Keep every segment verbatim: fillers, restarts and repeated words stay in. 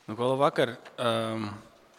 Nu, ko labvakar. Um,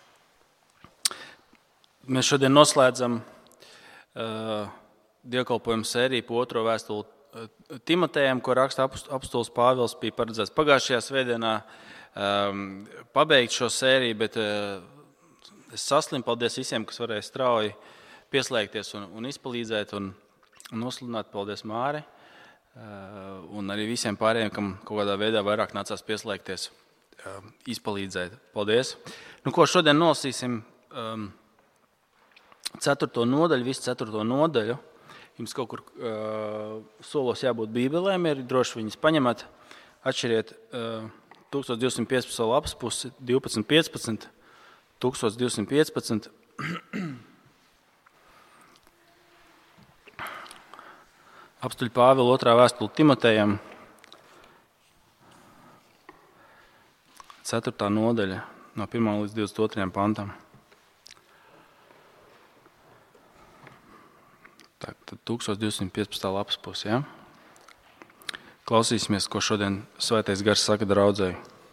mēs šodien noslēdzam uh, dievkalpojumu sēriju pa otro vēstuli uh, Timotejam, ko raksta apostols Pāvils. Bija paredzēts pagājušajā svētdienā um, pabeigt šo sēriju, bet uh, es saslimu. Paldies visiem, kas varēja strauji pieslēgties un, un izpalīdzēt un, un nosludināt. Paldies Māri uh, un arī visiem pārējiem, kam kaut kādā veidā vairāk nācās pieslēgties. Izpalīdzēt. Paldies. Nu, ko šodien nolasīsim um, ceturto nodaļu, visu ceturto nodaļu. Jums kaut kur uh, solos jābūt bībelēm, ir droši viņas paņemat. Atšķiriet uh, tūkstoš divsimt piecpadsmit lapas pusi, divpadsmit piecpadsmit, tūkstoš divsimt piecpadsmit. Apostoļa Pāvila otrā vēstule Timotejam. Ceturtā nodaļa no pirmā līdz divdesmit otrajam pantam. Tā, tad tūkstoš divsimt piecpadsmit lapas pusi, ja? Klausīsimies, ko šodien Svētais Gars saka draudzei.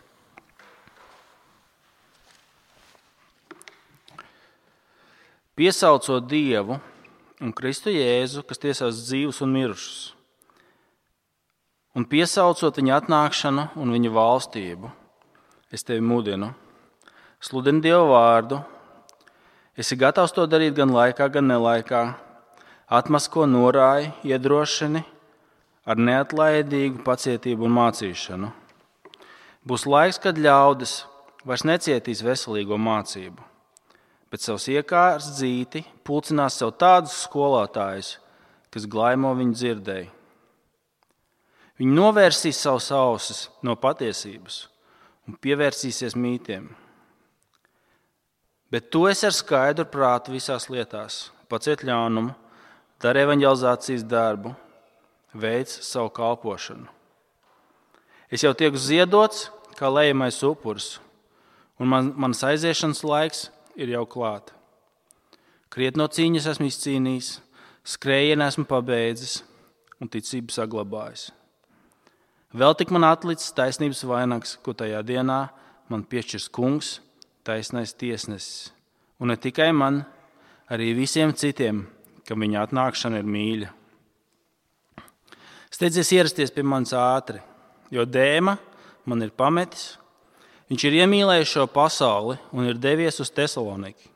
Piesaucot Dievu un Kristu Jēzu, kas tiesās dzīvus un mirušus, un piesaucot viņa atnākšanu un viņa valstību, es tevi mudinu, sludini Dievu vārdu, esi gatavs to darīt gan laikā, gan nelaikā, atmasko, norāji, iedrošini ar neatlaidīgu pacietību un mācīšanu. Būs laiks, kad ļaudis vairs necietīs veselīgo mācību, bet savus iekārs dzīti pulcinās sev tādus skolotājus, kas glaimo viņu dzirdēji. Viņi novērsīs savus ausis no patiesības un pievērsīsies mītiem. Bet tu esi ar skaidru prātu visās lietās, paciet ļaunumu, dari evaņģelizācijas darbu, veic savu kalpošanu. Es jau tieku ziedots kā lejamais upuris, un man, mans aiziešanas laiks ir jau klāt. Krietni no cīņas esmu izcīnījis, skrējienu esmu pabeidzis un ticību saglabājis. Vēl tik man atlicis taisnības vainags, ko tajā dienā man piešķirs kungs, taisnais tiesnesis. Un ne tikai man, arī visiem citiem, kam viņa atnākšana ir mīļa. Steidzies ierasties pie manis ātri, jo Dēma man ir pametis. Viņš ir iemīlējis šo pasauli un ir devies uz Tesaloniki.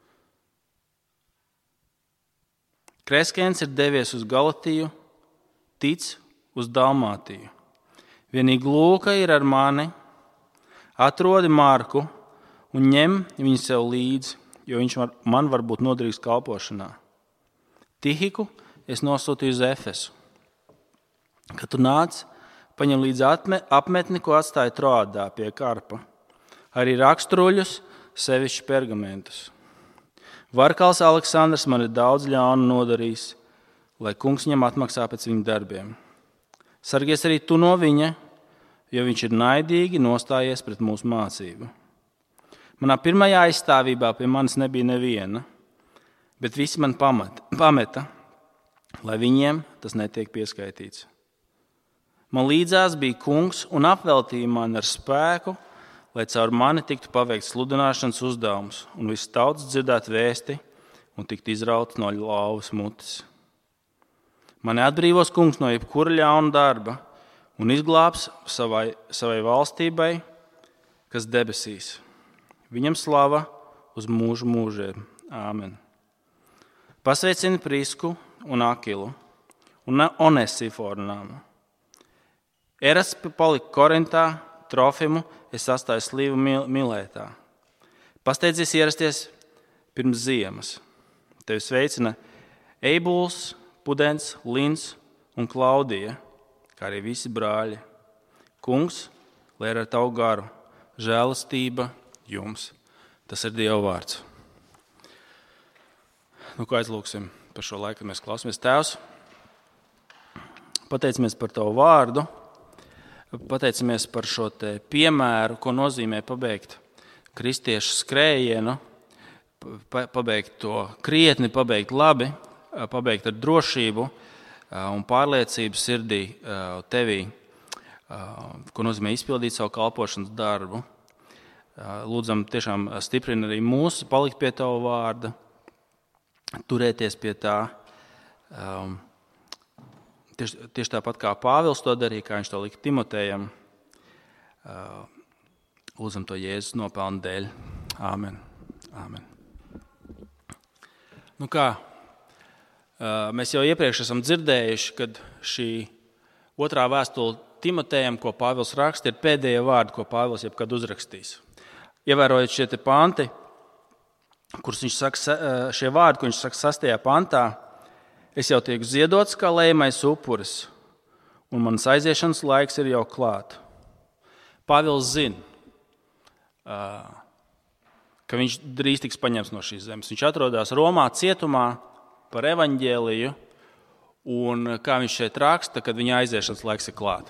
Kreskens ir devies uz Galatiju, Tic uz Dalmātiju. Vienīgi Lūka ir ar mani, atrodi Marku un ņem viņu sev līdzi, jo viņš var, man var būt noderīgs kalpošanā. Tihiku es nosūtīju uz Efesu. Kad tu nāc, paņem līdzi atme, apmetni, ko atstāja Troādā pie Karpa, arī raksturuļus, sevišķi pergamentus. Varkals Aleksandrs man ir daudz ļaunu nodarījis, lai kungs viņam atmaksā pēc viņa darbiem. Sargies arī tu no viņa, jo viņš ir naidīgi nostājies pret mūsu mācību. Manā pirmajā aizstāvībā pie manis nebija neviena, bet visi man pamet, pameta, lai viņiem tas netiek pieskaitīts. Man līdzās bija kungs un apveltīja mani ar spēku, lai caur mani tiktu paveikts sludināšanas uzdevums un viss tauts dzirdētu vēsti un tiktu izrauts no lauvas mutes. Mani atbrīvos kungs no jebkura ļauna darba un izglābs savai, savai valstībai, kas debesīs. Viņam slava uz mūžu mūžiem. Āmen. Pasveicini Prisku un Akilu un Onesiforu nāmu. Erasts palika Korintā, Trofimu es atstāju Slīvu Milētā. Pasteidzies ierasties pirms ziemas. Tevi sveicina Eibuls, Pudens, Lins un Klaudija, kā arī visi brāļi. Kungs, lai ar tavu garu, žēlastība jums. Tas ir Dieva vārds. Nu, ko aizlūksim par šo laiku, kad mēs klausāmies. Tēvs, pateicamies par tavu vārdu, pateicamies par šo te piemēru, ko nozīmē pabeigt kristiešu skrējienu, pabeigt to krietni, pabeigt labi, pabeigt ar drošību un pārliecību sirdī tevī, ko nozīmē izpildīt savu kalpošanas darbu. Lūdzam, tiešām stiprina arī mūs, palikt pie Tava vārda, turēties pie tā. Um, tieši, tieši tāpat kā Pāvils to darīja, kā viņš to lika Timotejam. Uh, lūdzam to Jēzus nopelnu dēļ. Āmen. Āmen. Nu kā, uh, mēs jau iepriekš esam dzirdējuši, kad šī otrā vēstule Timotejam, ko Pāvils raksta, ir pēdējie vārdi, ko Pāvils jebkad uzrakstīs. Ievērojot šie te panti, kurus viņš saka, šie vārdi, ko viņš saka sastajā pantā, es jau tiek ziedots kā lējamais upuris, un manas aiziešanas laiks ir jau klāt. Pāvils zina, ka viņš drīz tiks paņemts no šīs zemes. Viņš atrodas Romā cietumā par evaņģēliju, un kā viņš šeit raksta, kad viņa aiziešanas laiks ir klāt.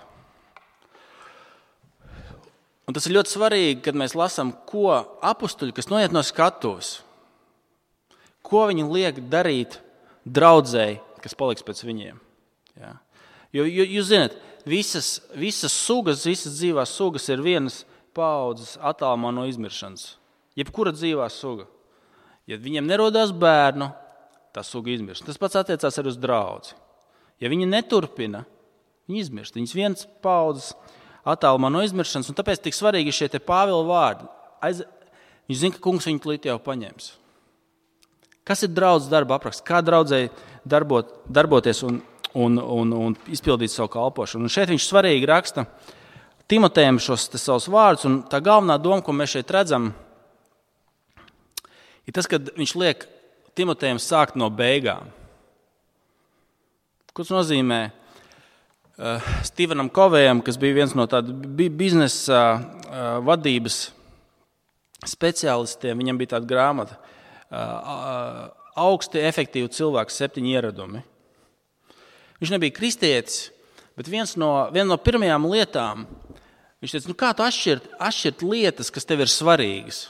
Un tas ir ļoti svarīgi, kad mēs lasām, ko apustuļi, kas noiet no skatuves, ko viņi liek darīt draudzēji, kas paliks pēc viņiem. Ja? Jo, jo jūs zināt, visas, visas sugas, visas dzīvās sugas ir vienas paaudzes attālumā no izmiršanas. Jebkura dzīvā suga. Ja viņiem nerodās bērnu, tā suga izmirst. Tas pats attiecās arī uz draudzi. Ja viņi neturpina, viņi izmirst. Viņas viens paaudzes attālumā no izmiršanas, un tāpēc tik svarīgi šie te Pāvila vārdi. Aiz... Viņš zina, ka kungs viņu tūlīt jau paņems. Kas ir draudzes darba apraksts? Kā draudzēji darbot, darboties un, un, un, un izpildīt savu kalpošanu? Un šeit viņš svarīgi raksta Timotejam šos te savus vārdus, un tā galvenā doma, ko mēs šeit redzam, ir tas, ka viņš liek Timotejam sākt no beigām. Ko tas nozīmē? Uh, Stevenam Kovejam, kas bija viens no tādu biznesa uh, vadības speciālistiem, viņam bija tāda grāmata uh, uh, augsti efektīvi cilvēki, septiņi ieradumi. Viņš nebija kristietis, bet viens no, viena no pirmajām lietām, viņš teica, nu kā tu atšķirt, atšķirt lietas, kas tev ir svarīgas?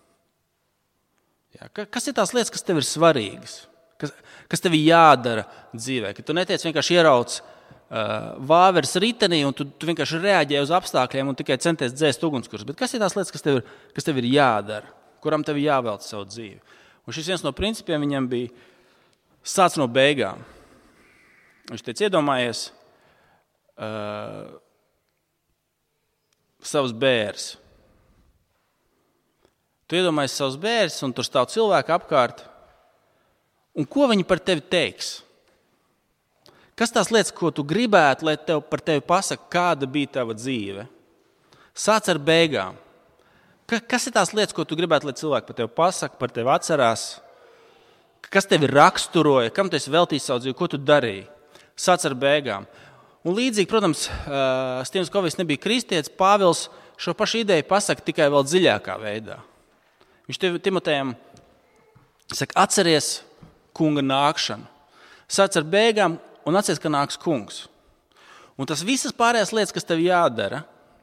Jā, kas ir tās lietas, kas tev ir svarīgas? Kas, kas tev ir jādara dzīvē? Ka tu netiec vienkārši ierauc vāveres ritenī, un tu, tu vienkārši reaģē uz apstākļiem un tikai centies dzēst ugunskurs. Bet kas ir tās lietas, kas tev ir, kas tev ir jādara, kuram tev ir jāvelc savu dzīvi? Un šis viens no principiem viņam bija sāc no beigām. Viņš teica, iedomājies uh, savus bērns. Tu iedomājies savus bērns, un tur stāv cilvēki apkārt. Un ko viņi par tevi teiks? Kas tās lietas, ko tu gribētu, lai tev par tevi pasaka, kāda bija tava dzīve? Sāc ar beigām. Kas ir tās lietas, ko tu gribētu, lai cilvēki par tevi pasaka, par tevi atcerās? Kas tevi raksturoja? Kam tu esi veltījis savu dzīvi? Ko tu darīji? Sāc ar beigām. Un līdzīgi, protams, Stevens Kovejs nebija kristietis, Pāvils šo pašu ideju pasaka tikai vēl dziļākā veidā. Viņš Timotejam saka, atceries kunga nākšanu. Sāc ar beigām, un atceries, ka nāks kungs. Un tas visas pārējās lietas, kas tev jādara,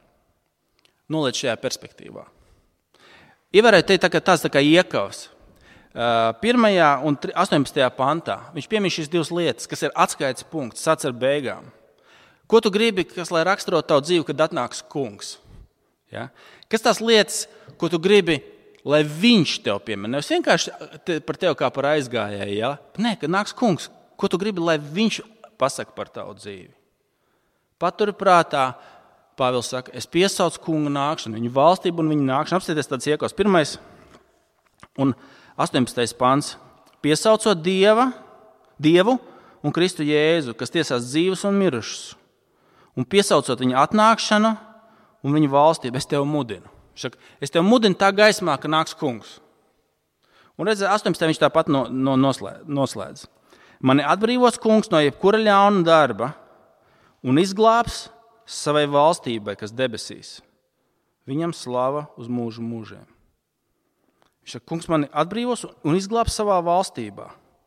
noliec šajā perspektīvā. Ievērēt te tā kā tāds tā kā iekavs. Pirmajā un astoņpadsmitajā pantā viņš piemin šīs divas lietas, kas ir atskaites punkts, sāc ar beigām. Ko tu gribi, kas lai raksturo tavu dzīvi, kad atnāks kungs? Ja? Kas tās lietas, ko tu gribi, lai viņš tev piemin? Nevis vienkārši te, par tevi kā par aizgājēju. Ja? Nē, kad nāks kungs. Ko tu gribi, lai viņš pasaka par tavu dzīvi? Paturi prātā, Pāvils saka, es piesaucu kunga nākšanu, viņu valstību un viņu nākšanu. Apstieties tāds iekos. Pirmais un astoņpadsmitais pants. Piesaucot Dieva, Dievu un Kristu Jēzu, kas tiesās dzīvus un mirušus. Un piesaucot viņa atnākšanu un viņa valstību, es tev mudinu. Saka, es tev mudinu tā gaismā, ka nāks kungs. Un redz, astoņpadsmitajā viņš tāpat no, no, noslēdz. Mani atbrīvos kungs no jebkura ļauna darba un izglābs savai valstībai, kas debesīs. Viņam slava uz mūžu mūžiem. Viņš saka, kungs mani atbrīvos un izglābs savā valstībā.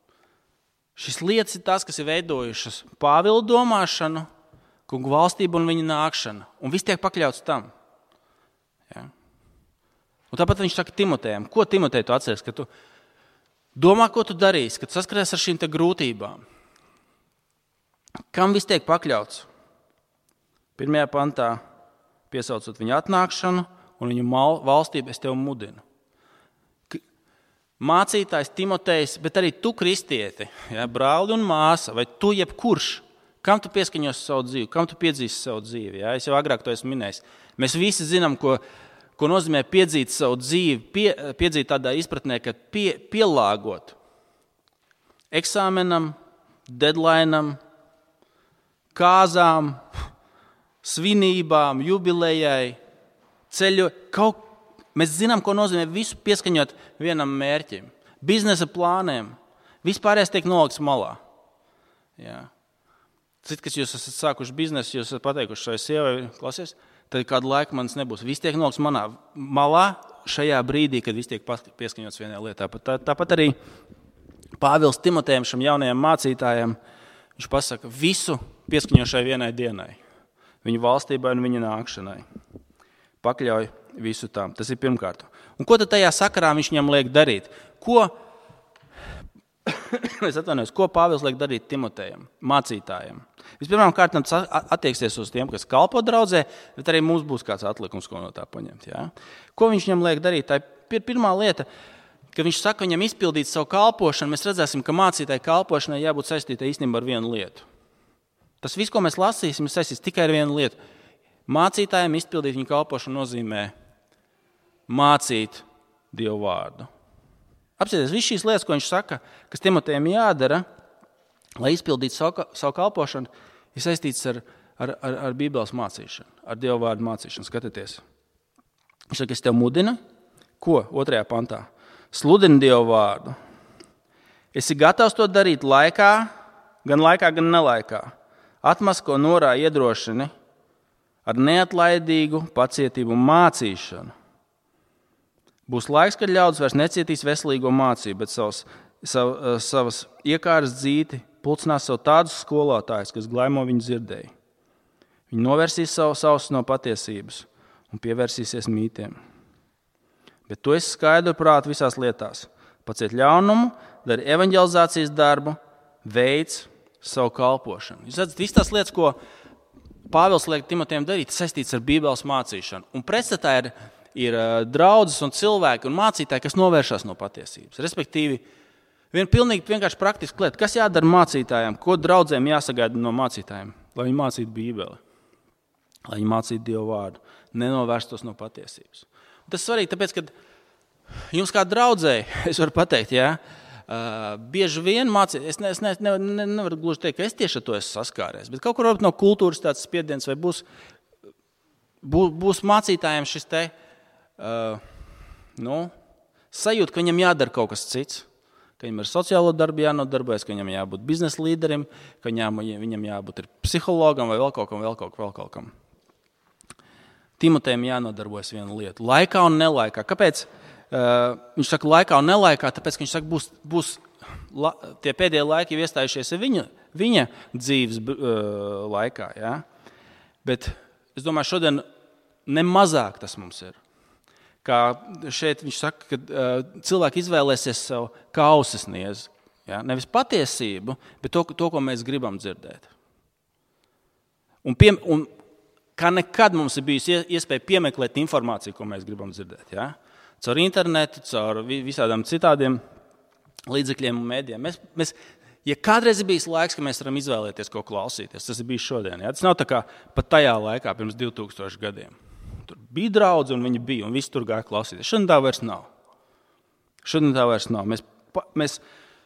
Šis lietas ir tās, kas ir veidojušas Pāvila domāšanu, kungu valstību un viņa nākšanu. Un viss tiek pakļauts tam. Ja? Un tāpat viņš saka Timotejam, ko Timotej tu atceries, ka tu domā, ko tu darīsi, kad saskaries ar šīm te grūtībām. Kam viss tiek pakļauts? Pirmajā pantā piesaucot viņa atnākšanu un viņa valstību es tev mudinu. Mācītājs Timotejs, bet arī tu, kristieti, ja, brāli un māsa, vai tu jebkurš, kam tu pieskaņos savu dzīvi, kam tu piedzīsi savu dzīvi. Ja? Es jau agrāk to esmu minējis. Mēs visi zinām, ko, ko nozīmē piedzīt savu dzīvi, pie, piedzīt tādā izpratnē, ka pie, pielāgot eksāmenam, deadlineam, kāzām, svinībām, jubilejai, ceļu, kaut Mēs zinām, ko nozīmē visu pieskaņot vienam mērķim. Biznesa plāniem. Vispārējais tiek nolikts malā. Jā. Cit, kas jūs esat sākuši biznesu, jūs esat pateikuši šai sievai, klausies, tad kādu laiku manis nebūs. Viss tiek nolikts manā malā šajā brīdī, kad viss tiek pieskaņots vienā lietā. Tā, tāpat arī Pāvils Timotejam, šam jaunajam mācītājam, viņš pasaka visu pieskaņošai vienai dienai. Viņa valstībai un viņa nākšanai. Pakļauj visu tām. Tas ir pirmkārt. Un ko tad tajā sakarā viņš viņam liek darīt? Ko, es atvainojos, ko Pāvils liek darīt Timotejam, mācītājam? Vispirmām kārtām attieksies uz tiem, kas kalpo draudzē, bet arī mums būs kāds atlikums, ko no tā paņemt. Ja? Ko viņš viņam liek darīt? Tā ir pirmā lieta, ka viņš saka viņam izpildīt savu kalpošanu. Mēs redzēsim, ka mācītāja kalpošanai jābūt saistītai īstenībā ar vienu lietu. Tas viss, ko mēs lasīsim, ir saistīts tikai ar vienu lietu. Mācītājiem izpildīt viņa kalpošanu nozīmē mācīt Dievu vārdu. Apsieties, viss šīs lietas, ko viņš saka, kas Timotejam jādara, lai izpildītu savu, savu kalpošanu, ir saistīts ar, ar, ar, ar Bībeles mācīšanu, ar Dievu vārdu mācīšanu. Skatieties. Viņš saka, es tev mudinu, ko? Otrajā pantā. Sludini Dievu vārdu. Esi gatavs to darīt laikā, gan laikā, gan nelaikā. Atmasko norā iedrošini ar neatlaidīgu pacietību mācīšanu. Būs laiks, kad ļaudis vairs necietīs veselīgo mācību, bet savas, sav, savas iekāras dzīti pulcinās sev tādus skolotājus, kas glaimo viņu dzirdēju. Viņi novērsīs savu sausu no patiesības un pievērsīsies mītiem. Bet tu esi skaidru prātu visās lietās. Paciet ļaunumu, dari evaņģelizācijas darbu, veic savu kalpošanu. Jūs redzat, visas tās lietas, ko Pāvils liek Timotejam darīt, saistīts ar Bībeles mācīšanu. Un pretstatā ir, ir draudzes un cilvēki un mācītāji, kas novēršas no patiesības. Respektīvi, viena pilnīgi vienkārši praktiska lieta. Kas jādara mācītājiem? Ko draudzēm jāsagaida no mācītājiem? Lai viņi mācītu Bībeli. Lai viņi mācītu Dievu vārdu. Nenovērstos no patiesības. Un tas svarīgi, tāpēc, ka jums kā draudzēji, es varu pateikt, jā, Uh, bieži vien mācīt, es, ne, es ne, ne, ne, nevaru gluži teikt, ka es tieši ar to esmu saskāries, bet kaut kur varbūt no kultūras tāds spiediens vai būs, būs, būs mācītājiem šis te, uh, nu, sajūt, ka viņam jādara kaut kas cits, ka viņam ar sociālo darbu jānodarbojas, ka viņam jābūt biznesa līderim, ka viņam, viņam jābūt ir psihologam vai vēl kaut kam, vēl kaut kam, vēl kaut kam. Timotejam jānodarbojas viena lieta, laikā un nelaikā. Kāpēc? Uh, viņš saka laikā un nelaikā, tāpēc, ka viņš saka, būs, būs la, tie pēdējie laiki iestājušies viņa, viņa dzīves uh, laikā. Ja? Bet es domāju, šodien nemazāk tas mums ir. Kā šeit viņš saka, ka uh, cilvēki izvēlēsies savu kauses niezi. Ja? Nevis patiesību, bet to, to, ko mēs gribam dzirdēt. Un, pie, un kā nekad mums ir bijusi iespēja piemeklēt informāciju, ko mēs gribam dzirdēt. Ja? Caur internetu, caur visādām citādiem līdzekļiem un mēdījiem. Mēs, mēs, ja kādreiz ir bijis laiks, ka mēs varam izvēlēties, ko klausīties, tas ir bijis šodien. Ja? Tas nav tā kā pat tajā laikā, pirms divtūkstošu gadiem. Tur bija draudzi un viņi bija, un visi tur gāja klausīties. Šodien tā vairs nav. Šodien tā vairs nav. Mēs, mēs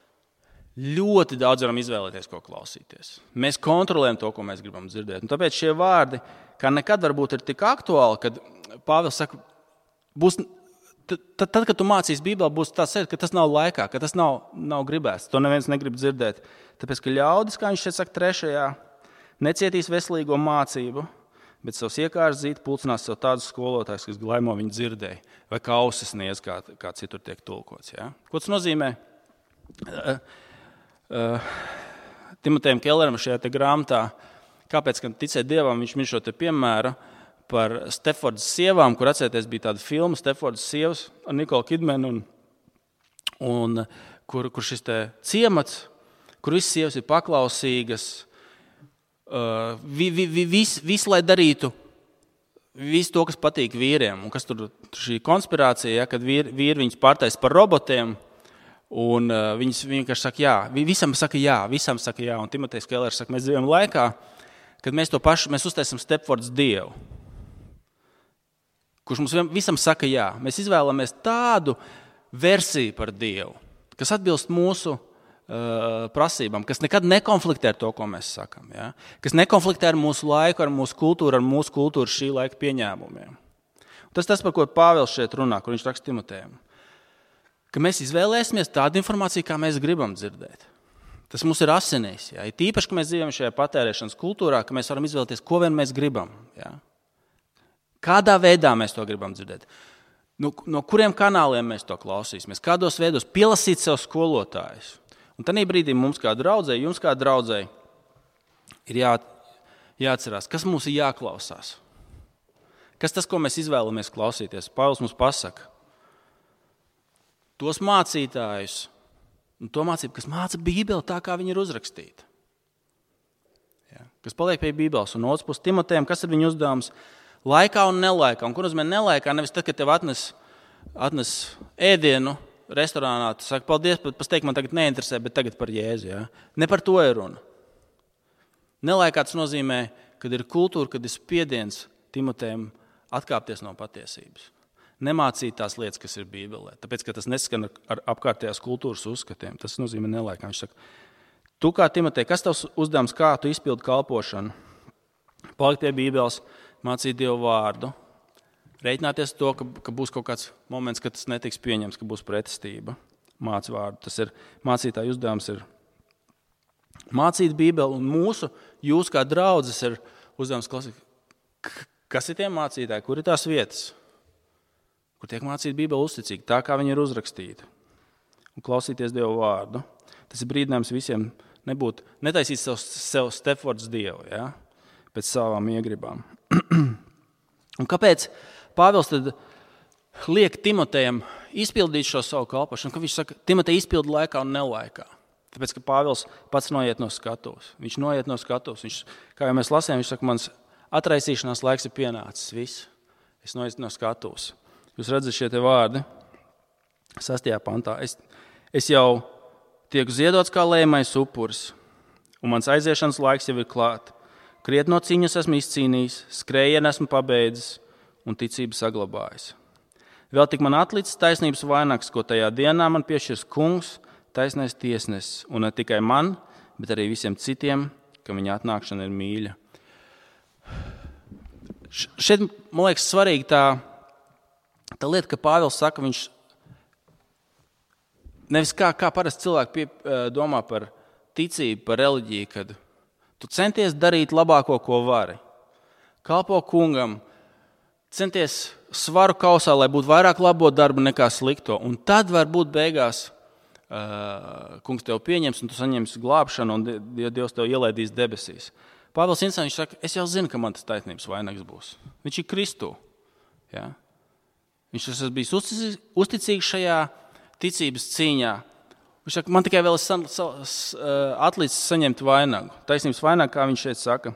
ļoti daudz varam izvēlēties, ko klausīties. Mēs kontrolējam to, ko mēs gribam dzirdēt. Un tāpēc šie vārdi, kā nekad varbūt ir tik aktuāli, kad Pāvils saka, būs... Tad, tad, kad tu mācīsi Bībeli, būs tāds sajūta, ka tas nav laikā, ka tas nav, nav gribēts. To neviens negrib dzirdēt. Tāpēc, ka ļaudis, kā viņš šeit saka trešajā, necietīs veselīgo mācību, bet savus iekāras dzīt pulcinās sev tādus skolotājus, kas glaimo viņu dzirdēja, vai kauses niez, kā, kā citur tiek tulkots. Ja? Ko tas nozīmē? Uh, uh, Timotejam Kelleram šajā te grāmatā, kāpēc, kad ticēt Dievam, viņš min šo te piemēru, par Stepfordas sievām, kur atcerieties bija tāda filma Stepfordas sievas ar Nikolu Kidmanu, un, un kur, kur šis te ciemats, kur visas sievas ir paklausīgas, uh, vi, vi, vi, vis, vis, lai darītu visu to, kas patīk vīriem, un kas tur šī konspirācija, ja, kad vīri, vīri viņus pārtais par robotiem, un uh, viņas vienkārši saka jā, visam saka jā, visam saka jā, un Timotejs Kellers saka, mēs dzīvojam laikā, kad mēs to pašu, mēs uztaisam Stepfords Dievu, kurš mums visam saka jā. Mēs izvēlamies tādu versiju par Dievu, kas atbilst mūsu uh, prasībām, kas nekad nekonfliktē ar to, ko mēs sakam, ja? Kas nekonfliktē ar mūsu laiku, ar mūsu kultūru, ar mūsu kultūru šī laika pieņēmumiem. Tas tas, par ko Pāvils šeit runā, kur viņš raksta Timotejam. Ka mēs izvēlēsimies tādu informāciju, kā mēs gribam dzirdēt. Tas mums ir asinīs. Ja? Ir tīpaši, ka mēs dzīvojam šajā patērēšanas kultūrā, ka mēs varam izvēlēties, ko vien mēs gribam. Ja? Kādā veidā mēs to gribam dzirdēt? No, no kuriem kanāliem mēs to klausīsimies? Kādos veidos pielasīt sev skolotājus? Un tādā brīdī mums kā draudzei, jums kā draudzei, ir jā, jāatcerās, kas mums ir jāklausās. Kas tas, ko mēs izvēlamies klausīties? Pāvils mums pasaka. Tos mācītājus, un to mācību, kas māca Bībeli tā, kā viņa ir uzrakstīta. Ja, kas paliek pie Bībeles. Un otrs puses Timotejam, kas ir viņa uzdevums? Laikā un nelaikā. Un kur nozīmē nelaikā? Nevis tad, kad tev atnes, atnes ēdienu restorānā, tu saki, paldies, pats teikt, man tagad neinteresē, bet tagad par Jēzu. Ja? Ne par to ir runa. Nelaikā tas nozīmē, kad ir kultūra, kad ir spiediens Timotejam atkāpties no patiesības. Nemācīt tās lietas, kas ir Bībelē, tāpēc, ka tas neskan ar apkārtējās kultūras uzskatiem. Tas nozīmē nelaikā. Viņš saka, tu kā Timotej, kas tavs uzdevums, kā tu izpildi kalpošanu? Palikt pie Bībeles, mācīt Dievu vārdu, reiķināties to, ka, ka būs kaut kāds moments, kad tas netiks pieņems, ka būs pretestība. Māc vārdu. Tas ir mācītāja uzdevums ir mācīt Bībeli, un mūsu, jūs kā draudzes ir uzdevums klausīt, kas ir tie mācītāji, kur ir tās vietas? Kur tiek mācīta Bībele uzticīgi, tā kā viņa ir uzrakstīta. Un klausīties Dievu vārdu. Tas ir brīdinājums visiem nebūt, netaisīt sev, sev Stepfords Dievu, ja? Pēc savām iegribām. Un kāpēc Pāvils tad liek Timotejam izpildīt šo savu kalpošanu? Ka viņš saka, Timotej izpildi laikā un nelaikā. Tāpēc, ka Pāvils pats noiet no skatuves. Viņš noiet no skatuves. Viņš, kā jau mēs lasījām, viņš saka, mans atraisīšanās laiks ir pienācis. Viss. Es noiet no skatuves. Jūs redzat šie te vārdi, sastajā pantā. Es, es jau tieku ziedots kā lējamais upuris, un mans aiziešanas laiks jau ir klāt. Krietni no cīņas esmu izcīnījis, skrējienu esmu pabeidzis un ticību saglabājis. Vēl tik man atlicis taisnības vainags, ko tajā dienā man piešķirs kungs, taisnais tiesnesis, un ne tikai man, bet arī visiem citiem, ka viņa atnākšana ir mīļa. Šeit, man liekas, svarīgi tā, Tā lieta, ka Pāvils saka, viņš nevis kā, kā parasti cilvēki pie, domā par ticību, par reliģiju, kad tu centies darīt labāko, ko vari. Kalpo kungam, centies svaru kausā, lai būtu vairāk labo darbu nekā slikto. Un tad varbūt beigās uh, kungs tev pieņems un tu saņemsi glābšanu un Dievs tev ielaidīs debesīs. Pāvils Insāns, viņš saka, es jau zinu, ka man tas taisnības vainags būs. Viņš ir Kristū. Ja? Viņš ir bijis uzticīgs šajā ticības cīņā. Viņš saka, man tikai vēl ir atlicis saņemt vainagu. Taisnības vainagu, kā viņš šeit saka,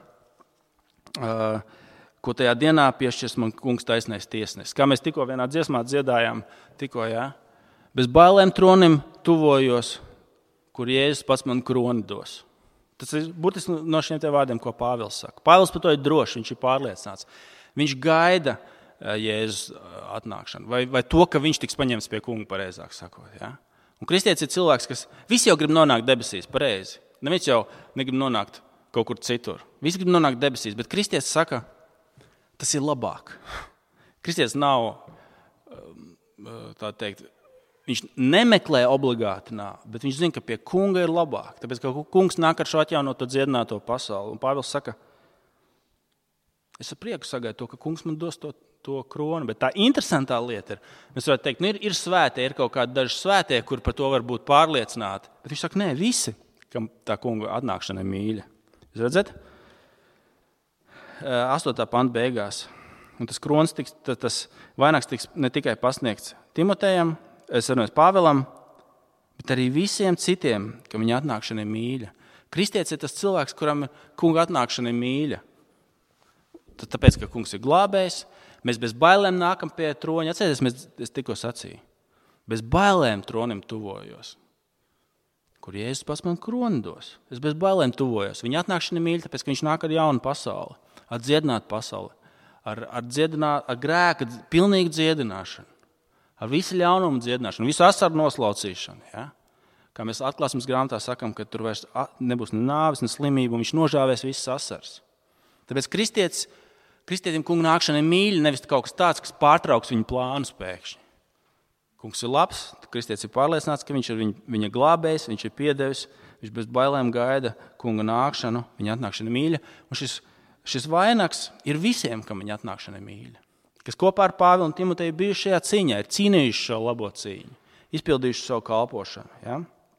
ko tajā dienā piešķirs man kungs taisnais tiesnesis. Kā mēs tikko vienā dziesmā dziedājām, tikko, jā, bez bailēm tronim tuvojos, kur Jēzus pats man kroni dos. Tas ir būtiski no šiem te vārdiem, ko Pāvils saka. Pāvils par to ir drošs, viņš ir pārliecināts. Viņš gaida Jēzus atnākšanu, vai, vai to, ka viņš tiks paņemts pie kunga, pareizāk sakot. Ja? Un kristietis ir cilvēks, kas visi jau grib nonākt debesīs, pareizi. Neviens jau negrib nonākt kaut kur citur. Visi grib nonākt debesīs, bet kristietis saka, tas ir labāk. Kristietis nav, tā teikt, viņš nemeklē obligāti nāvi, bet viņš zina, ka pie kunga ir labāk. Tāpēc, ka kungs nāk ar šo atjaunoto dziedināto pasauli. Un Pāvils saka, es ar prieku sagaidu to, ka kungs man dos to, to kroni, bet tā interesantā lieta ir, mēs varētu teikt, nu ir, ir svētie, ir kaut kādi daži svētie, kur par to var būt pārliecināti, bet viņš saka, nē, visi, kam tā kunga atnākšana ir mīļa. Jūs redzat? Astotā panta beigās. Un tas kronis, tiks, tas vainags tiks ne tikai pasniegts Timotejam, es runāju Pāvilam, bet arī visiem citiem, ka viņa atnākšana ir mīļa. Kristietis ir tas cilvēks, kuram kunga atnākšana ir mīļa. tāpēc, ka kungs ir glābējs, mēs bez bailēm nākam pie troņa. Atcerieties, mēs, es tikko sacīju, bez bailēm tronim tuvojos. Kur Jēzus pats man kroni dos. Es bez bailēm tuvojos. Viņa atnākšana mīļa, tāpēc, ka viņš nāk ar jaunu pasauli, ar dziedinātu pasauli, ar, ar, dziedināt, ar grēka pilnīgu dziedināšanu, ar visu ļaunumu dziedināšanu, visu asaru noslaucīšanu. Ja? Kā mēs atklāsmes grāmatā sakam, ka tur vairs nebūs ne nāves, ne slimība, un viņš nožāvēs visas asaras. Tāpēc kristietis, kristietim kunga nākšana ir mīļa, nevis kaut kas tāds, kas pārtrauks viņu plānus pēkšņi. Kungs ir labs, kristietis ir pārliecināts, ka viņš ir viņa, viņa glābējs, viņš ir piedevis, viņš bez bailēm gaida kunga nākšanu, viņa atnākšana ir mīļa. Un šis, šis vainags ir visiem, kam viņa atnākšana ir mīļa. Kas kopā ar Pāvilu un Timoteju bijuši šajā cīņā, ir cīnījuši šo labo cīņu, izpildījuši savu kalpošanu. Ja?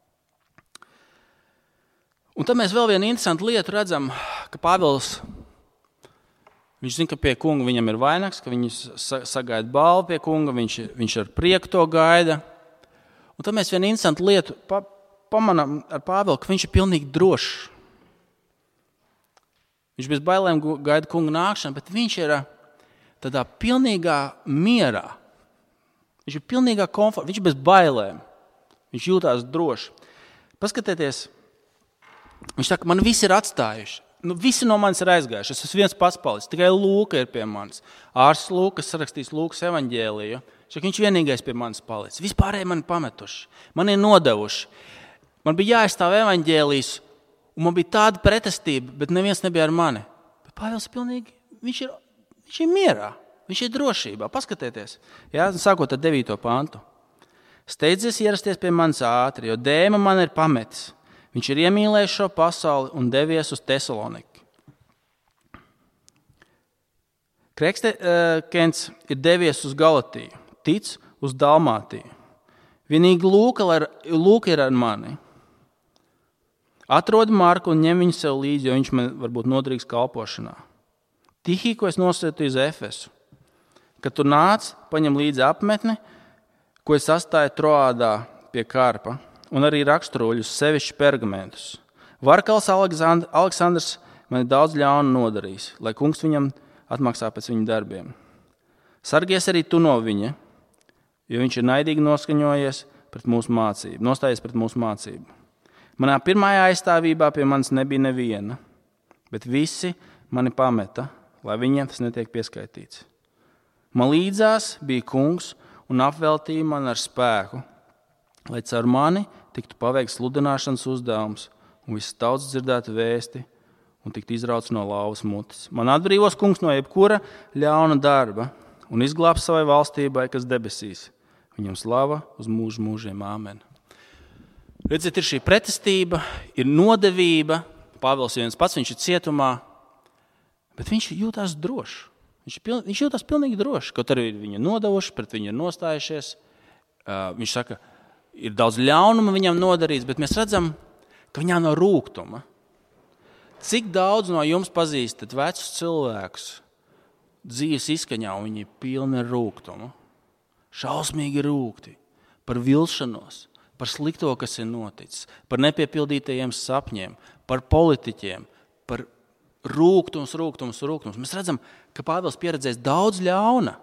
Un tad mēs vēl vienu interesantu lietu redzam, ka Pāvils, viņš zina, ka pie kunga viņam ir vainags, ka viņš sagaida balvu pie kunga, viņš, viņš ar prieku to gaida. Un tad mēs vienu interesantu lietu pa, pamanām ar Pāvilu, ka viņš ir pilnīgi drošs. Viņš bez bailēm gaida kunga nākšanu, bet viņš ir tādā pilnīgā mierā. Viņš ir pilnīgā komfortā, viņš ir bez bailēm. Viņš jūtās droši. Paskatieties, viņš saka, man visi ir atstājuši. Nu, visi no manis ir aizgājuši. Es esmu viens pats palicis. Tikai Lūka ir pie manis. Ārsts Lūkas sarakstīs Lūkas evaņģēliju. Saka, viņš vienīgais pie manis palicis. Vispārēji mani pametuši. Man ir nodevuši. Man bija jāaizstāv evaņģēlijs, un man bija tāda pretestība, bet neviens nebija ar mani. Bet Pāvils pilnīgi, viņš ir, viņš ir mierā. Viņš ir drošībā. Paskatieties. Jā, sākot ar devīto pantu. Steidzies ierasties pie manis ātri, jo dēma man ir pametis. Viņš ir iemīlējis šo pasauli un devies uz Tesaloniku. Krekstens ir devies uz Galatiju, tic uz Dalmātiju. Vienīgi Lūka, Lūka ir ar mani. Atrodi Marku un ņem viņu sev līdzi, jo viņš man varbūt noderīgs kalpošanā. Tihīko es nosūtīju uz Efesu. Kad tu nāc, paņem līdzi apmetni, ko es astāju Troādā pie Karpa, un arī raksturoļus, sevišķi pergamentus. Varkals Aleksandrs man ir daudz ļaunu nodarījis, lai kungs viņam atmaksā pēc viņa darbiem. Sargies arī tu no viņa, jo viņš ir naidīgi noskaņojies pret mūsu mācību, nostājies pret mūsu mācību. Manā pirmajā aizstāvībā pie manis nebija neviena, bet visi mani pameta, lai viņiem tas netiek pieskaitīts. Man līdzās bija kungs un apveltīja man ar spēku, lai caur mani tiktu paveikts sludināšanas uzdevums un visas tautas dzirdētu vēsti un tiktu izrauts no lauvas mutes. Man atbrīvos kungs no jebkura ļauna darba un izglābs savai valstībai, kas debesīs. Viņam slava uz mūžu mūžiem. Āmen. Redziet, ir šī pretestība, ir nodevība. Pāvils viens pats, viņš ir cietumā, bet viņš jūtās drošs. Viņš, piln, viņš jūtās pilnīgi droši, kaut arī viņa nodevuši, pret viņu ir nostājušies. Uh, viņš saka, ir daudz ļaunuma viņam nodarīts, bet mēs redzam, ka viņam nav rūgtuma. Cik daudz no jums pazīstat vecus cilvēkus dzīves izskaņā, un viņi ir pilni ar rūgtumu. Šausmīgi rūgti par vilšanos, par slikto, kas ir noticis, par nepiepildītajiem sapņiem, par politiķiem, par rūgtums, rūgtums, rūgtums. Mēs redzam, ka Pāvils pieredzēs daudz ļauna.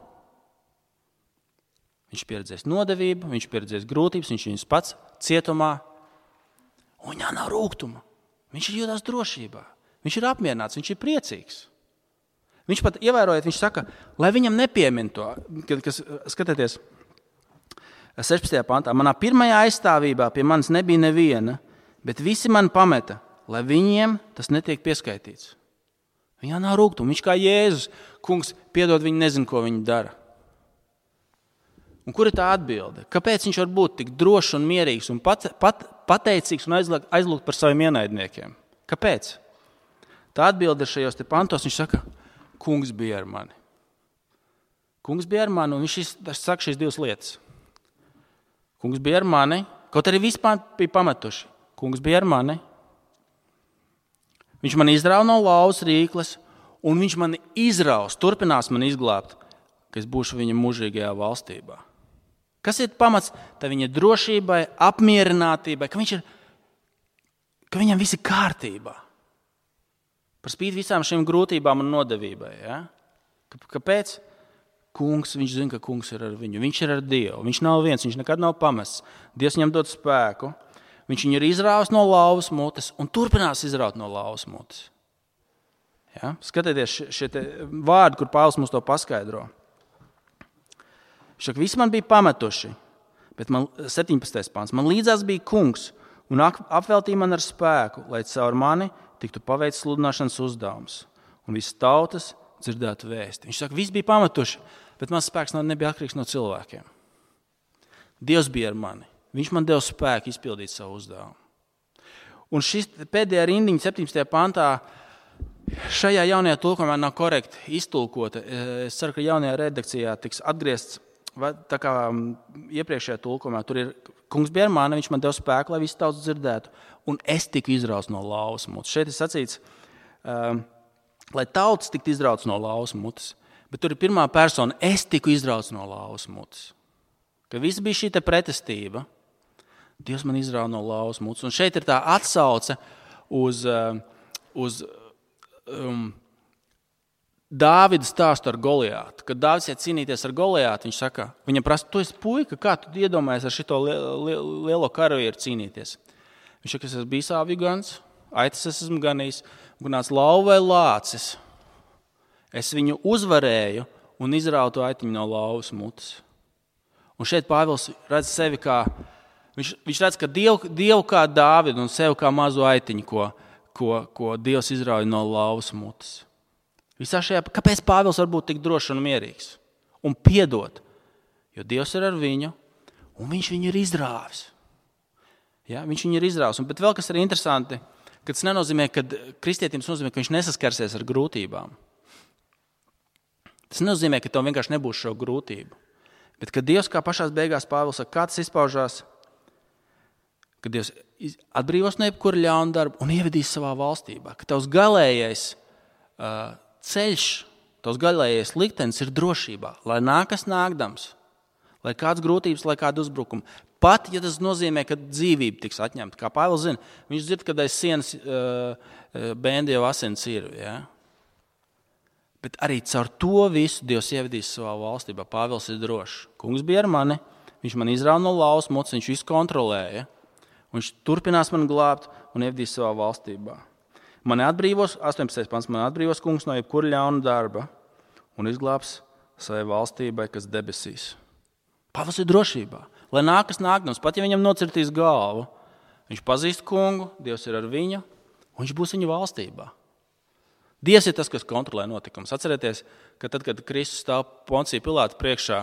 Viņš pieredzēs nodevību, viņš pieredzēs grūtības, viņš viņus pats cietumā, un viņā nav rūgtuma. Viņš ir jūtās drošībā, viņš ir apmierināts, viņš ir priecīgs. Viņš pat ievērojot, viņš saka, lai viņam nepiemin to, kas, skatieties, sešpadsmitajā pantā, manā pirmajā aizstāvībā pie manis nebija neviena, bet visi mani pameta, lai viņiem tas netiek pieskaitīts. Viņā nav rūgtuma, viņš kā Jēzus, kungs, piedod, viņi nezin, ko viņi dara. Un kur ir tā atbilde? Kāpēc viņš var būt tik drošs un mierīgs un pat, pat, pateicīgs un aizlūgt par saviem ienaidniekiem? Kāpēc? Tā atbilde ir šajos te pantos, viņš saka, kungs bija ar mani. Kungs bija ar mani, un viņš saka šīs divas lietas. Kungs bija ar mani, kaut arī vispār bija pametuši. Kungs bija ar mani. Viņš man izrāva no lauvas rīkles, un viņš man izraus, turpinās man izglābt, ka es būšu viņa mūžīgajā valstībā. Kas ir pamats? Tā viņa drošībai, apmierinātībai, ka, viņš ir, ka viņam viss ir kārtībā. Par spīti visām šīm grūtībām un nodevībai. Ja? Kāpēc? Kungs, viņš zina, ka kungs ir ar viņu. Viņš ir ar Dievu. Viņš nav viens, viņš nekad nav pamests. Dievs viņam dod spēku. Viņš viņu ir izrāvis no lauvas mutes un turpinās izraut no lauvas mutes. Ja? Skatieties šie vārdi, kur Pāvils mums to paskaidro. Viņš saka, visi man bija pametuši, bet man, septiņpadsmitais pants, man līdzās bija kungs un apveltīja man ar spēku, lai caur mani tiktu paveikts sludināšanas uzdevums un visas tautas dzirdētu vēsti. Viņš saka, visi bija pametuši, bet mans spēks nebija atkarīgs no cilvēkiem. Dievs bija ar mani. Viņš man deva spēku izpildīt savu uzdevumu. Un šis pēdējā rindiņa septiņpadsmitajā pantā šajā jaunajā tulkojumā nav korekti iztulkota. Es ceru, ka jaunajā redakcijā tiks atgriezts tā kā iepriekšējā tulkojumā. Tur ir, kungs bija ar mani, viņš man deva spēku, lai visi tautas dzirdētu, un es tiku izrauts no lauvas mutes. Šeit ir sacīts, um, lai tautas tiktu izrauts no lauvas mutes, bet tur ir pirmā persona, es tiku izrauts no lauvas mutes. Ka viss bija šī te pretestība, Dievs man izrauja no lauvas mutes. Un šeit ir tā atsauce uz, uz um, Dāvida stāstu ar Goliātu. Kad Dāvids iet cīnīties ar Goliātu, viņš saka, viņam prasa, tu esi puika, kā tu iedomājies ar šito lielo karavīru cīnīties? Viņš saka, es esmu bijis āvigans, aitas es esmu ganījis, un nāc lauva vai lācis. Es viņu uzvarēju un izrautu aitiņu no lauvas mutes. Un šeit Pāvils redz sevi kā, viņš, viņš redz, ka Dievu, Dievu kā Dāvidu un sevi kā mazu aitiņu, ko, ko, ko Dievs izrauja no lauvas mutes. Visā šajā, kāpēc Pāvils var būt tik drošs un mierīgs un piedot? Jo Dievs ir ar viņu un viņš viņu ir izrāvis. Ja, viņš viņu ir izrāvis. Un, bet vēl kas ir interesanti, ka tas nenozīmē, ka kristietim nozīmē, ka viņš nesaskarsies ar grūtībām. Tas nenozīmē, ka tev vienkārši nebūs šo grūtību. Bet kad Dievs, kā pašās beigās Pāvils saka, kā tas izpaužās, ka Dievs atbrīvos no jebkura ļauna darba un ievedīs savā valstībā, ka tavs galējais uh, ceļš, tavs galējais liktenis ir drošībā, lai nākas nākdams, lai kāds grūtības, lai kādu uzbrukumu. Pat, ja tas nozīmē, ka dzīvība tiks atņemta, kā Pāvils zina, viņš dzird, kad aiz sienas uh, bēndi jau asins ir, ja? Bet arī caur to visu Dievs ievedīs savā valstībā. Pāvils ir drošs. Kungs bija ar mani, viņš man izrauja no lauvas mutes, viņš visu kontrolēja. Viņš turpinās man glābt un ievedīs savā valstībā. Mani atbrīvos, astoņpadsmitais pants, man atbrīvos kungs no jebkura ļauna darba un izglābs savai valstībai, kas debesīs. Pāvils ir drošībā. Lai nākas nākdams, pat ja viņam nocirtīs galvu, viņš pazīst kungu, Dievs ir ar viņu un viņš būs viņa valstībā. Dievs ir tas, kas kontrolē notikumus. Atcerieties, ka tad, kad Kristus stāv Poncija Pilāta priekšā,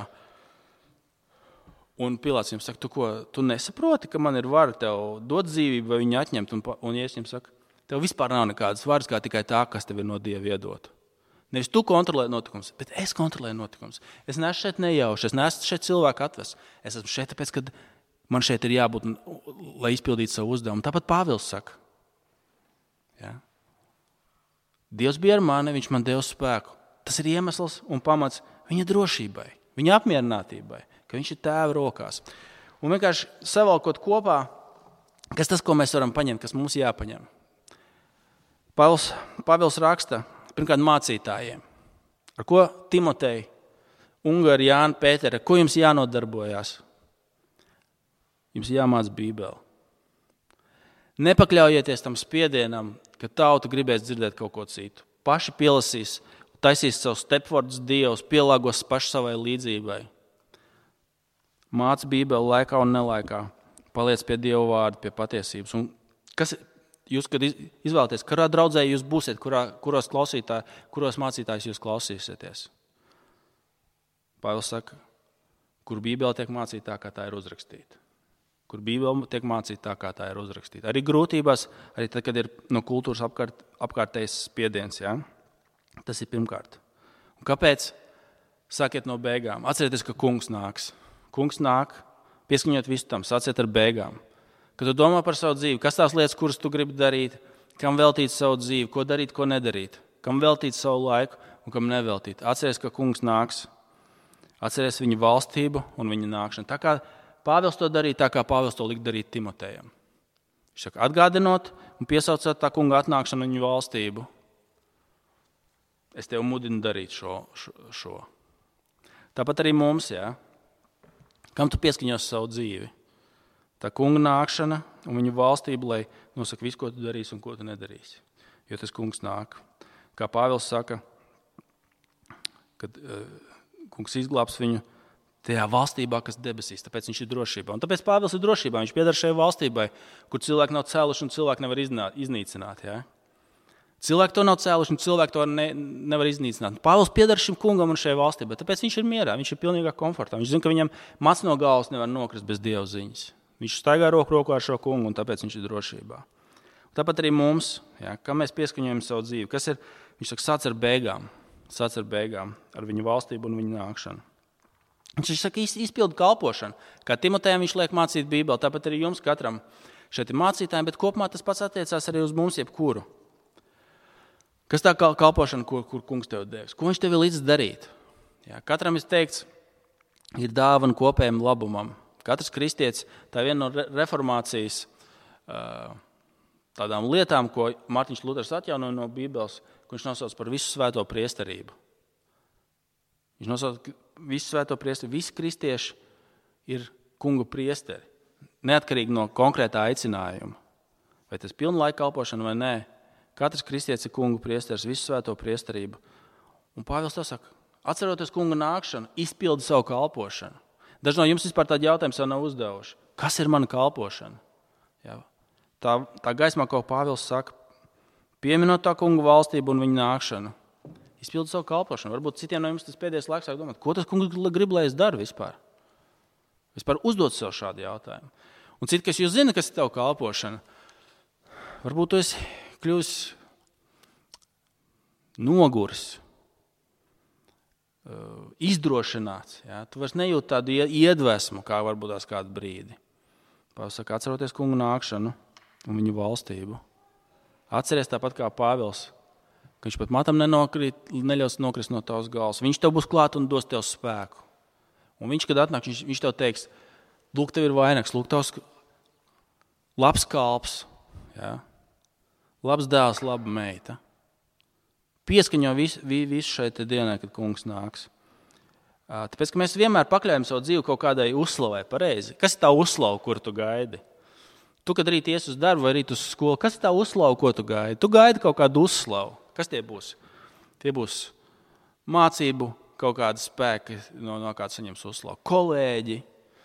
un Pilāts viņam saka, tu ko, tu nesaproti, ka man ir vara tev dot dzīvību vai viņu atņemt, un, un Jēzus viņam saka, tev vispār nav nekādas varas, kā tikai tā, kas tev ir no Dieva iedota. Nevis tu kontrolē notikumus, bet es kontrolēju notikumus. Es neesmu šeit nejauši, es neesmu šeit cilvēku atvests. Es esmu šeit, tāpēc, ka man šeit ir jābūt, lai izpildītu savu uzdevumu. Tāpat Pāvils saka. Ja? Dievs bija ar mani, viņš man deva spēku. Tas ir iemesls un pamats viņa drošībai, viņa apmierinātībai, ka viņš ir tēva rokās. Un vienkārši savalkot kopā, kas tas, ko mēs varam paņemt, kas mums jāpaņem. Pāvils, Pāvils raksta, pirmkārt mācītājiem, ar ko Timotei, Ungari, Jāna, Pētera, ko jums jānodarbojās? Jums jāmāc Bībeli. Nepakļaujieties tam spiedienam, ka tauta gribēs dzirdēt kaut ko citu. Paši pielasīs, taisīs savus stepvordus Dievs, pielāgos paši savai līdzībai. Māc Bībeli laikā un nelaikā. Paliec pie Dieva vārda, pie patiesības. Un kas jūs, kad izvēlaties, kurā draudzē jūs būsiet, kurā, kuros, kuros mācītājs jūs klausīsieties? Pāvils saka, kur Bībele tiek mācīta tā, kā tā ir uzrakstīta. Kur Bībele tiek mācīta tā, kā tā ir uzrakstīta. Arī grūtībās, arī tad, kad ir no kultūras apkārt, apkārtējs spiediens. Ja? Tas ir pirmkārt. Un kāpēc? Sākiet no beigām. Atcerieties, ka kungs nāks. Kungs nāk, pieskaņot visu tam, sāciet ar beigām. Kad tu domā par savu dzīvi, kas tās lietas, kuras tu gribi darīt, kam veltīt savu dzīvi, ko darīt, ko nedarīt, kam veltīt savu laiku un kam neveltīt. Atceries, ka kungs nāks. Atceries viņa valstību un viņa nākšanu. Tā kā Pāvils to darīja tā, kā Pāvils to lika darīt Timotejam. Viņš saka, atgādinot un piesaucot tā kunga atnākšanu viņu valstību, es tevi mudinu darīt šo. šo. Tāpat arī mums, jā. Kam tu pieskaņos savu dzīvi? Tā kunga nākšana un viņa valstība, lai nosaka visu, ko tu darīsi un ko tu nedarīsi. Jo tas kungs nāk. Kā Pāvils saka, kad uh, kungs izglābs viņu tajā valstībā, kas debesīs, tāpēc viņš ir drošībā. Un tāpēc Pāvils ir drošībā, viņš piedar šai valstībai, kur cilvēki nav cēluši un cilvēki nevar iznāt, iznīcināt. Ja? Cilvēki to nav cēluši un cilvēki to ne, nevar iznīcināt. Pāvils piedar šim kungam un šai valstībai, tāpēc viņš ir mierā, viņš ir pilnīgā komfortā. Viņš zina, ka viņam mats no galvas nevar nokrist bez Dieva ziņas. Viņš staigā roku rokā ar šo kungu un tāpēc viņš ir drošībā. Tāpat arī mums, ja, kā mēs pieskaņojam savu dzīvi, kas ir, viņš saka, sāc ar beigām, sāc ar beigām, ar viņu valstību un viņu nākšanu. Viņš saka, izpildu kalpošanu, kā Timotejam viņš liek mācīt Bībeli, tāpat arī jums katram šeit ir mācītājiem, bet kopumā tas pats attiecās arī uz mums jebkuru. Kas tā kalpošana, kur, kur kungs tev devis? Ko viņš tev ir līdz darīt? Ja, katram ir teikts, ir dāvana kopējam labumam. Katrs kristietis, tā viena no reformācijas tādām lietām, ko Mārtiņš Luters atjaunoja no Bībeles, ko viņš nosauc par visu svēto priesterību. Viņš nosauc visu svēto priesterību. Visi kristieši ir kunga priesteri, neatkarīgi no konkrētā aicinājuma. Vai tas pilna laika kalpošana vai nē, katrs kristietis ir kunga priesteris, visu svēto priesterību. Un Pāvils to saka, atceroties kunga nākšanu, izpildi savu kalpošanu. Daži no jums vispār tādu jautājumu sev nav uzdevuši. Kas ir mana kalpošana? Jā. Tā, tā gaismā, ko Pāvils saka, pieminot tā kunga valstību un viņa nākšanu, izpildi savu kalpošanu. Varbūt citiem no jums tas pēdējais laiks sāk domāt, ko tas kungs grib, lai es daru vispār? Vispār uzdot sev šādu jautājumu. Un citi, kas jūs zina, kas ir tavu kalpošana, varbūt tu esi kļuvis nogurs, izdrošināts. Ja? Tu vairs nejūt tādu iedvesmu, kā varbūt tās kādu brīdi. Pāvils saka, atceroties kungu nākšanu un viņu valstību. Atceries tāpat kā Pāvils, ka viņš pat matam nenokrīt, neļaus nokrist no tavas galvas. Viņš tev būs klāt un dos tev spēku. Un viņš, kad atnāk, viņš, viņš tev teiks, lūk, tev ir vainags, lūk, tavs labs kalps, ja? Labs dēls, laba meita. Pieskaņo visu, visu šeit dienai, kad kungs nāks. Tāpēc, ka mēs vienmēr pakļaujam savu dzīvi kaut kādai uzslavai, pareizi. Kas ir tā uzslava, kur tu gaidi? Tu, kad rīt ies uz darbu vai rīt uz skolu, kas ir tā uzslava, ko tu gaidi? Tu gaidi kaut kādu uzslavu. Kas tie būs? Tie būs mācību, kaut kāda spēka, no, no kāda saņems uzslavu. Kolēģi,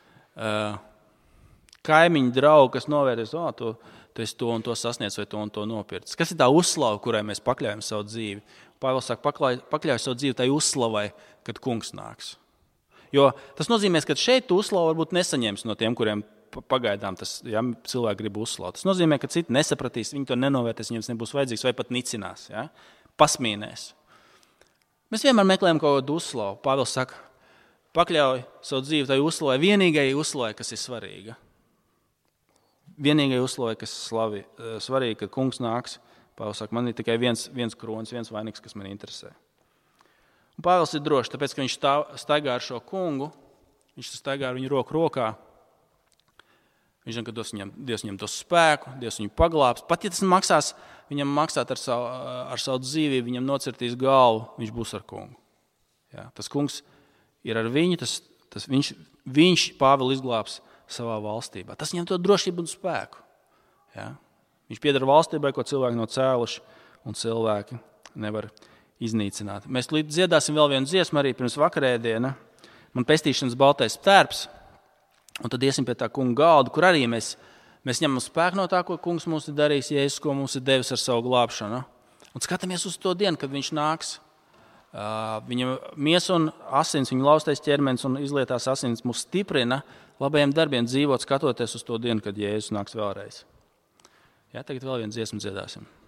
kaimiņi, draugi, kas novērties, o, tu, tu esi to un to sasniedz vai to un to nopircis. Kas ir tā uzslava, kurai mēs pakļaujam savu dzīvi? Pāvils saka, pakļauj, pakļauj savu dzīvi tai uzslavai, kad kungs nāks. Jo tas nozīmē, ka šeit tu uzslavu varbūt nesaņems no tiem, kuriem pagaidām tas, ja, cilvēki grib uzslavu. Tas nozīmē, ka citi nesapratīs, viņi to nenovērtēs, viņiem nebūs vajadzīgs vai pat nicinās, ja? Pasmīnēs. Mēs vienmēr meklējam kaut kādu uzslavu. Pāvils saka, pakļauj savu dzīvi tai uzslavai, vienīgai uzslavai, kas ir svarīga. Vienīgai uzslavai, kas slavi, svarīgi, kad kungs nāks, Pāvils saka, man ir tikai viens, viens kronis, viens vainigs, kas man interesē. Un Pāvils ir drošs, tāpēc, ka viņš staigā ar šo kungu, viņš staigā ar viņu roku rokā, viņš zina, ka Dievs viņam, Dievs viņam dos spēku, Dievs viņu paglābs. Pat ja tas maksās, viņam maksāt ar savu, ar savu dzīvību, viņam nocirtīs galvu, viņš būs ar kungu. Jā, tas kungs ir ar viņu, tas, tas viņš, viņš Pāvilu izglābs savā valstībā. Tas viņam to drošību un spēku. Ja? Viņš pieder valstībai, ko cilvēki nav cēluši, un cilvēki nevar iznīcināt. Mēs līdz dziedāsim vēl vienu dziesmu arī pirms vakarēdiena. Man pestīšanas baltais tērps, un tad iesim pie tā kunga galda, kur arī mēs, mēs ņemam spēku no tā, ko kungs mums ir darījis, Jēzus, ko mums ir devis ar savu glābšanu. Un skatāmies uz to dienu, kad viņš nāks. Viņa miesa un asins, viņa laustais ķermenis un izlietās asins mūs stiprina labajiem darbiem dzīvot, skatoties uz to dienu, kad Jēzus nāks vēlreiz. Jā, tagad vēl vienu dziesmu dziedāsim.